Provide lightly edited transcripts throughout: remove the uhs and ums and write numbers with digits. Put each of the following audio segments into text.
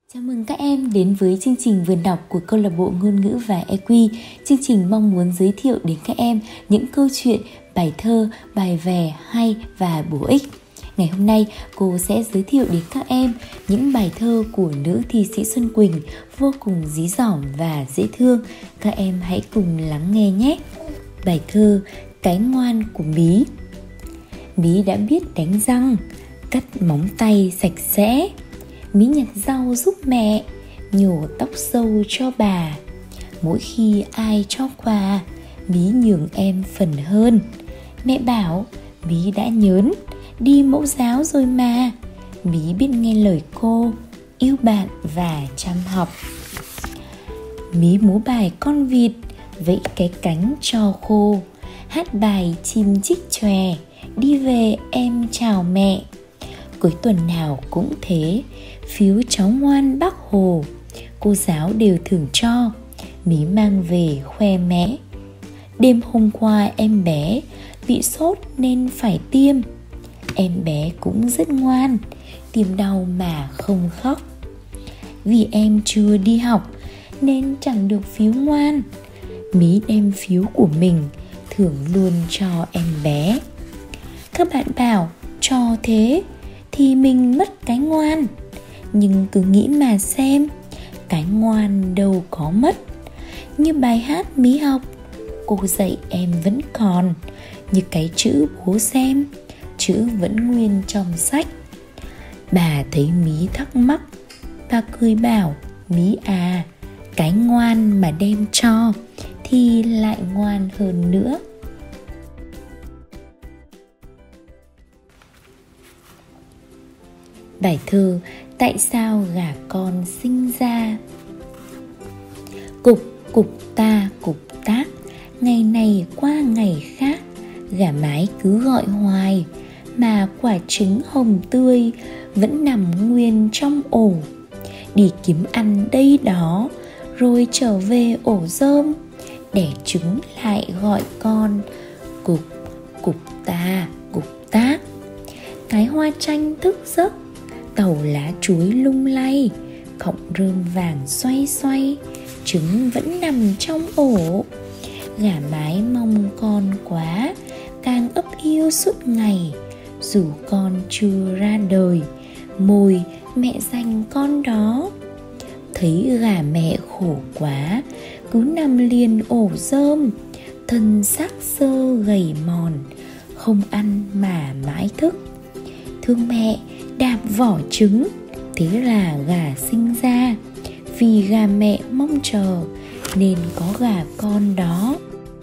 Chào mừng các em đến với chương trình vườn đọc của câu lạc bộ ngôn ngữ và EQ. Chương trình mong muốn giới thiệu đến các em những câu chuyện, bài thơ, bài vè hay và bổ ích. Ngày hôm nay cô sẽ giới thiệu đến các em những bài thơ của nữ thi sĩ Xuân Quỳnh vô cùng dí dỏm và dễ thương. Các em hãy cùng lắng nghe nhé. Bài thơ Cái ngoan của Mí. Mí đã biết đánh răng, cắt móng tay sạch sẽ. Mí nhặt rau giúp mẹ, nhổ tóc râu cho bà. Mỗi khi ai cho quà, Mí nhường em phần hơn. Mẹ bảo Mí đã nhớn, đi mẫu giáo rồi mà. Mí biết nghe lời cô, yêu bạn và chăm học. Mí múa bài con vịt, vẫy cái cánh cho khô. Hát bài chim chích chòe, đi về em chào mẹ. Cuối tuần nào cũng thế, phiếu cháu ngoan bác Hồ, cô giáo đều thưởng cho. Mí mang về khoe mẽ. Đêm hôm qua em bé bị sốt nên phải tiêm. Em bé cũng rất ngoan, tiêm đau mà không khóc. Vì em chưa đi học nên chẳng được phiếu ngoan. Mí đem phiếu của mình thưởng luôn cho em bé. Các bạn bảo cho thế thì mình mất cái ngoan. Nhưng cứ nghĩ mà xem, cái ngoan đâu có mất. Như bài hát Mí học, cô dạy em vẫn còn. Như cái chữ bố xem, chữ vẫn nguyên trong sách. Bà thấy Mí thắc mắc, bà cười bảo Mí à, cái ngoan mà đem cho thì lại ngoan hơn nữa. Bài thơ Tại sao gà con sinh ra. Cục cục ta cục tác, ngày này qua ngày khác. Gà mái cứ gọi hoài, mà quả trứng hồng tươi vẫn nằm nguyên trong ổ. Đi kiếm ăn đây đó, rồi trở về ổ rơm. Đẻ trứng lại gọi con, cục cục ta cục tác. Cái hoa chanh thức giấc, tàu lá chuối lung lay. Cọng rơm vàng xoay xoay, trứng vẫn nằm trong ổ. Gà mái mong con quá, càng ấp yêu suốt ngày. Dù con chưa ra đời, mồi mẹ dành con đó. Thấy gà mẹ khổ quá, cứ nằm liền ổ rơm. Thân xác xơ gầy mòn, không ăn mà mãi thức. Thương mẹ đạp vỏ trứng, thế là gà sinh ra. Vì gà mẹ mong chờ nên có gà con đó.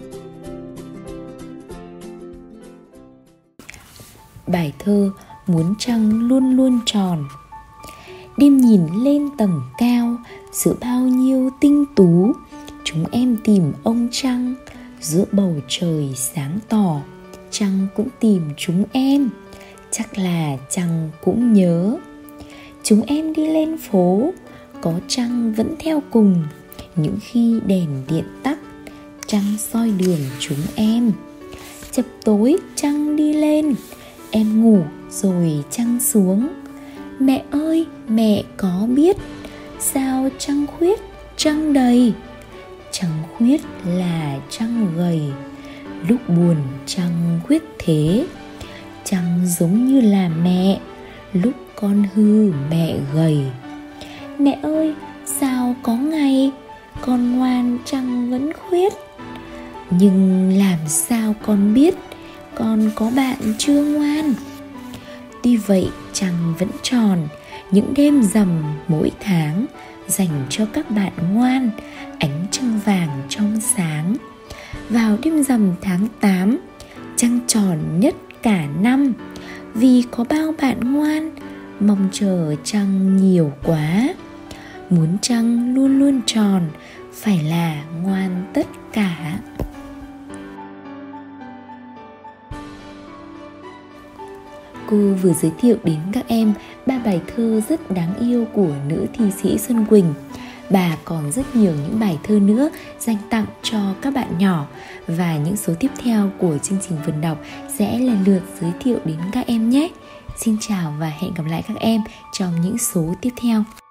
Bài thơ Muốn trăng luôn luôn tròn. Đêm nhìn lên tầng cao, giữa bao nhiêu tinh tú, chúng em tìm ông trăng. Giữa bầu trời sáng tỏ, trăng cũng tìm chúng em. Chắc là trăng cũng nhớ. Chúng em đi lên phố, có trăng vẫn theo cùng. Những khi đèn điện tắt, trăng soi đường chúng em. Chập tối trăng đi lên, em ngủ rồi trăng xuống. Mẹ ơi mẹ có biết, sao trăng khuyết trăng đầy. Trăng khuyết là trăng gầy, lúc buồn trăng khuyết thế. Trăng giống như là mẹ, lúc con hư mẹ gầy. Mẹ ơi sao có ngày con ngoan trăng vẫn khuyết. Nhưng làm sao con biết con có bạn chưa ngoan. Tuy vậy trăng vẫn tròn, những đêm rằm mỗi tháng dành cho các bạn ngoan. Ánh trăng vàng trong sáng. Vào đêm rằm tháng 8, trăng tròn nhất cả năm. Vì có bao bạn ngoan, mong chờ trăng nhiều quá. Muốn trăng luôn luôn tròn, phải là ngoan tất cả. Cô vừa giới thiệu đến các em 3 bài thơ rất đáng yêu của nữ thi sĩ Xuân Quỳnh. Bà còn rất nhiều những bài thơ nữa dành tặng cho các bạn nhỏ. Và những số tiếp theo của chương trình vườn đọc sẽ lần lượt giới thiệu đến các em nhé. Xin chào và hẹn gặp lại các em trong những số tiếp theo.